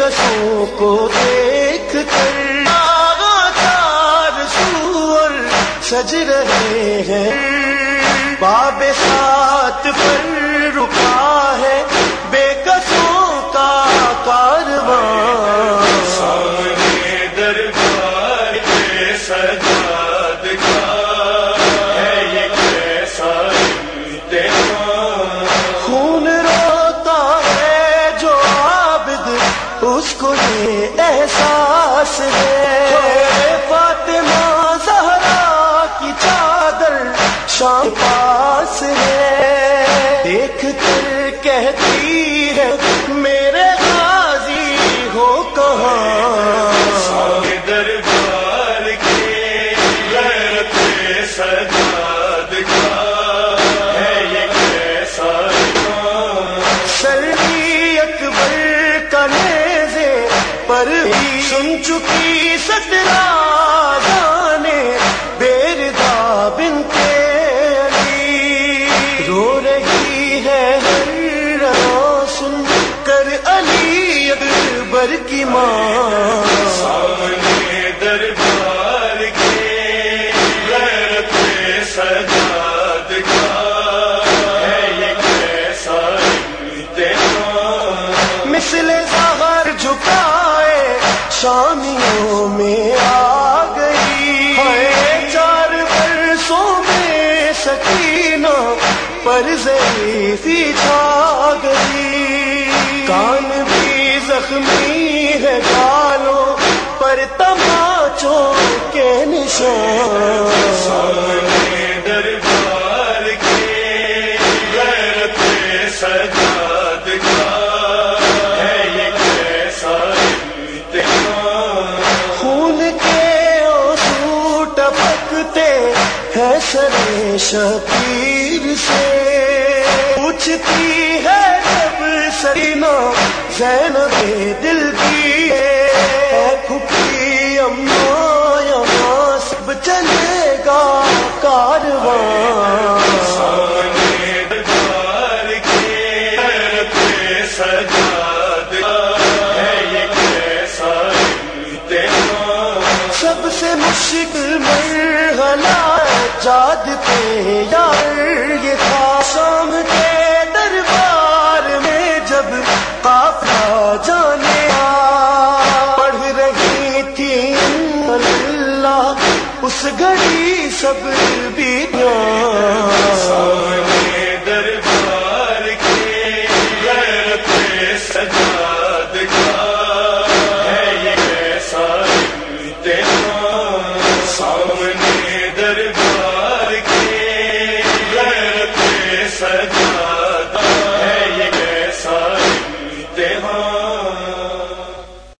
کسوں کو دیکھ کر سور سج رہے ہیں، باب سات پر رکا ہے بے کسوں کا کارواں، سامنے دربار کے سجاد کا ہے یہ کیسا امتحان، خون روتا ہے جو عابد اس کو یہ احساس ہے، فاطمہ زہرا کی چادر شام پاس ہے، دیکھ کر کہتی ہے میرے غازی ہو کہاں، سامنے دربار کے غیرت سجاد کا ہے یہ کیسا امتحان، سردی اکبر کا نیزے پر بھی سن چکی 17 جانے بیردا بنت علی، رو رہی ہے ہر رواں سن کر علی اکبر کی ماں، سامنے دربار کے غیرت سجاد کا ہے یہ کیسا امتحان، مثل زہر جھکائے شامیوں میں آ گئی ہے، 4 برسوں میں سکینہ پر ضعیفی چھا گئی، کان بھی زخمی ہے گالوں پر تماچوں کے نشان، سامنے دربار کے غیرت سجاد کا ہے یہ کیسا امتحان، خون کے آنسو ٹپکتے ہیں سر شبیر سے، پوچھتی ہے جب سکینہ زینب دل کی اے پھپھی اماں یہاں سب چلے گا کارواں، سامنے دربار کے غیرت سجاد کا ہے یہ کیسا امتحان، سب سے مشکل مرحلہ جاد پہ یار یہ تھا، شام کے دربار میں جب قافلہ جانے پڑھ رہی تھی اللہ اس گھڑی سب